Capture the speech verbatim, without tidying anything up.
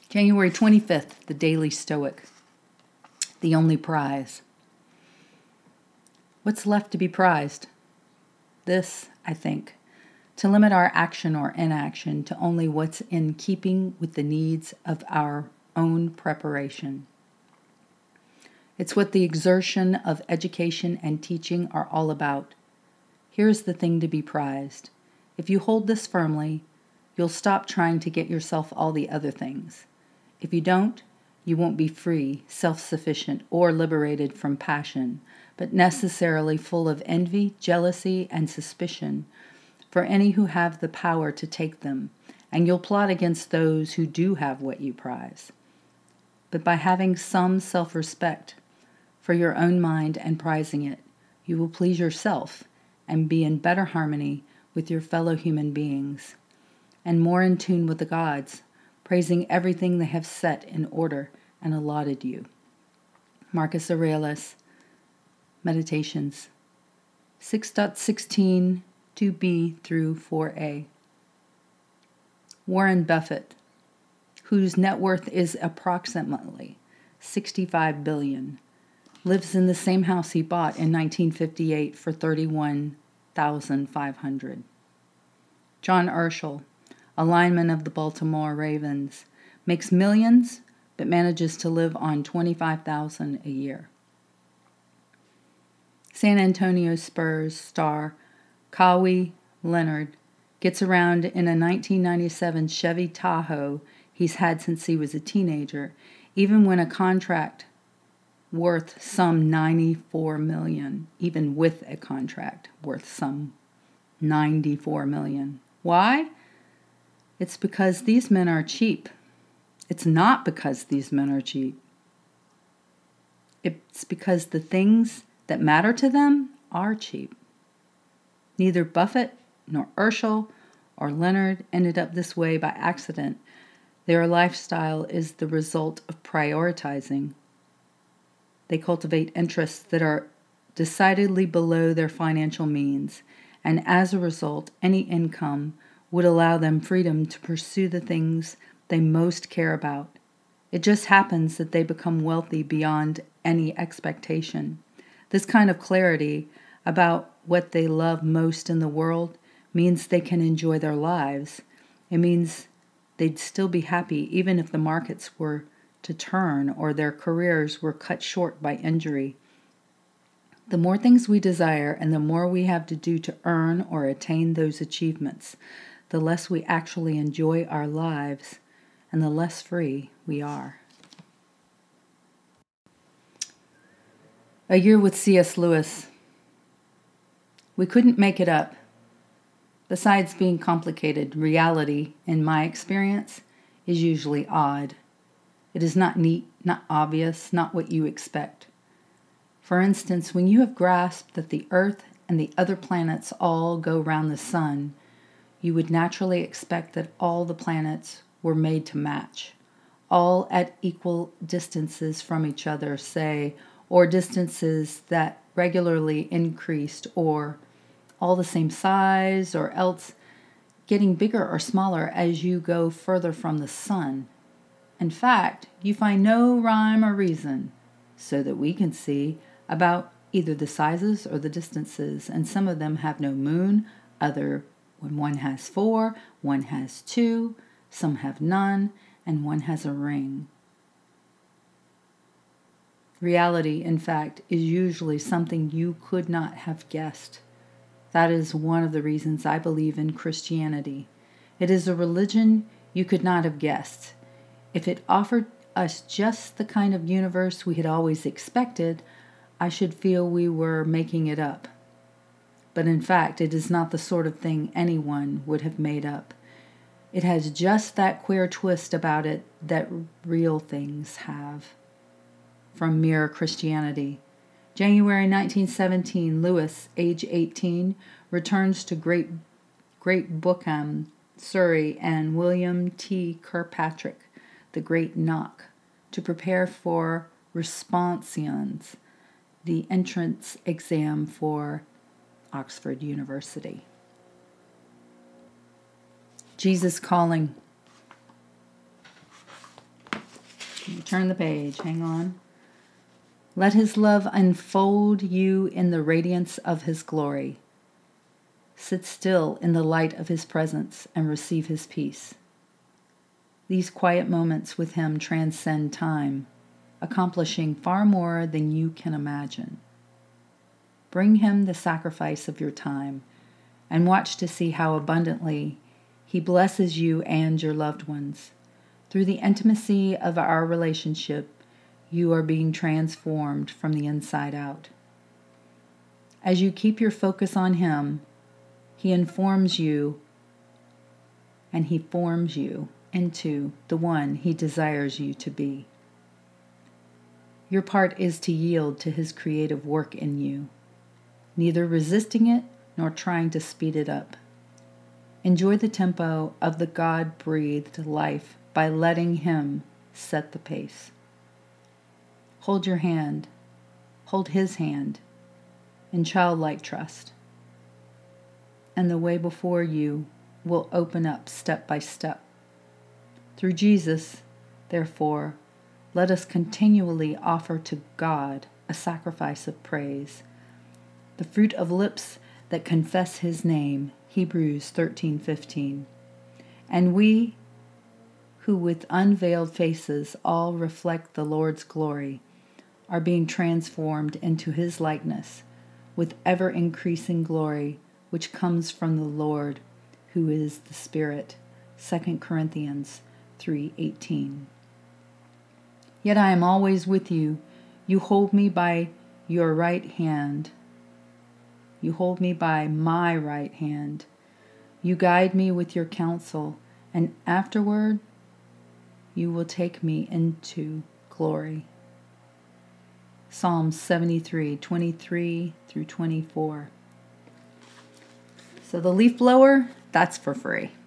January twenty-fifth, the Daily Stoic. The only prize. What's left to be prized? This, I think, to limit our action or inaction to only what's in keeping with the needs of our own preparation. It's what the exertion of education and teaching are all about. Here's the thing to be prized. If you hold this firmly, you'll stop trying to get yourself all the other things. If you don't, you won't be free, self-sufficient, or liberated from passion, but necessarily full of envy, jealousy, and suspicion for any who have the power to take them, and you'll plot against those who do have what you prize. But by having some self-respect for your own mind and prizing it, you will please yourself and be in better harmony with your fellow human beings, and more in tune with the gods, praising everything they have set in order and allotted you. Marcus Aurelius, Meditations, six point sixteen, two b through four a. Warren Buffett, whose net worth is approximately sixty-five billion dollars, lives in the same house he bought in nineteen fifty-eight for thirty-one thousand five hundred dollars. John Urschel, a lineman of the Baltimore Ravens, makes millions but manages to live on twenty-five thousand dollars a year. San Antonio Spurs star Kawhi Leonard gets around in a nineteen ninety-seven Chevy Tahoe he's had since he was a teenager, even when a contract worth some ninety-four million dollars, even with a contract worth some ninety-four million dollars. Why? It's because these men are cheap. It's not because these men are cheap. It's because the things that matter to them are cheap. Neither Buffett nor Urschel or Leonard ended up this way by accident. Their lifestyle is the result of prioritizing. They cultivate interests that are decidedly below their financial means, and as a result, any income would allow them freedom to pursue the things they most care about. It just happens that they become wealthy beyond any expectation. This kind of clarity about what they love most in the world means they can enjoy their lives. It means they'd still be happy even if the markets were to turn or their careers were cut short by injury. The more things we desire and the more we have to do to earn or attain those achievements, the less we actually enjoy our lives and the less free we are. A Year with C S Lewis. We couldn't make it up. Besides being complicated, reality, in my experience, is usually odd. It is not neat, not obvious, not what you expect. For instance, when you have grasped that the Earth and the other planets all go round the sun, you would naturally expect that all the planets were made to match, all at equal distances from each other, say, or distances that regularly increased, or all the same size, or else getting bigger or smaller as you go further from the sun. In fact, you find no rhyme or reason, so that we can see, about either the sizes or the distances, and some of them have no moon, other when one has four, one has two, some have none, and one has a ring. Reality, in fact, is usually something you could not have guessed. That is one of the reasons I believe in Christianity. It is a religion you could not have guessed. If it offered us just the kind of universe we had always expected, I should feel we were making it up. But in fact, it is not the sort of thing anyone would have made up. It has just that queer twist about it that real things have. From Mere Christianity. January nineteen seventeen, Lewis, age eighteen, returns to Great, Great Bookham, Surrey, and William T. Kirkpatrick, the Great Knock, to prepare for responsions, the entrance exam for Oxford University. Jesus Calling. Turn the page. Hang on. Let his love unfold you in the radiance of his glory. Sit still in the light of his presence and receive his peace. These quiet moments with him transcend time, accomplishing far more than you can imagine. Bring him the sacrifice of your time and watch to see how abundantly he blesses you and your loved ones. Through the intimacy of our relationship, you are being transformed from the inside out. As you keep your focus on him, he informs you and he forms you into the one he desires you to be. Your part is to yield to his creative work in you, neither resisting it nor trying to speed it up. Enjoy the tempo of the God-breathed life by letting him set the pace. Hold your hand, hold his hand in childlike trust, and the way before you will open up step by step. Through Jesus, therefore, let us continually offer to God a sacrifice of praise, the fruit of lips that confess his name, Hebrews thirteen fifteen. And we, who with unveiled faces all reflect the Lord's glory, are being transformed into his likeness with ever-increasing glory, which comes from the Lord, who is the Spirit, Second Corinthians three eighteen. Yet I am always with you. You hold me by your right hand. You hold me by my right hand. You guide me with your counsel, and afterward you will take me into glory. Psalm seventy-three, twenty-three through twenty-four. So the leaf blower, that's for free.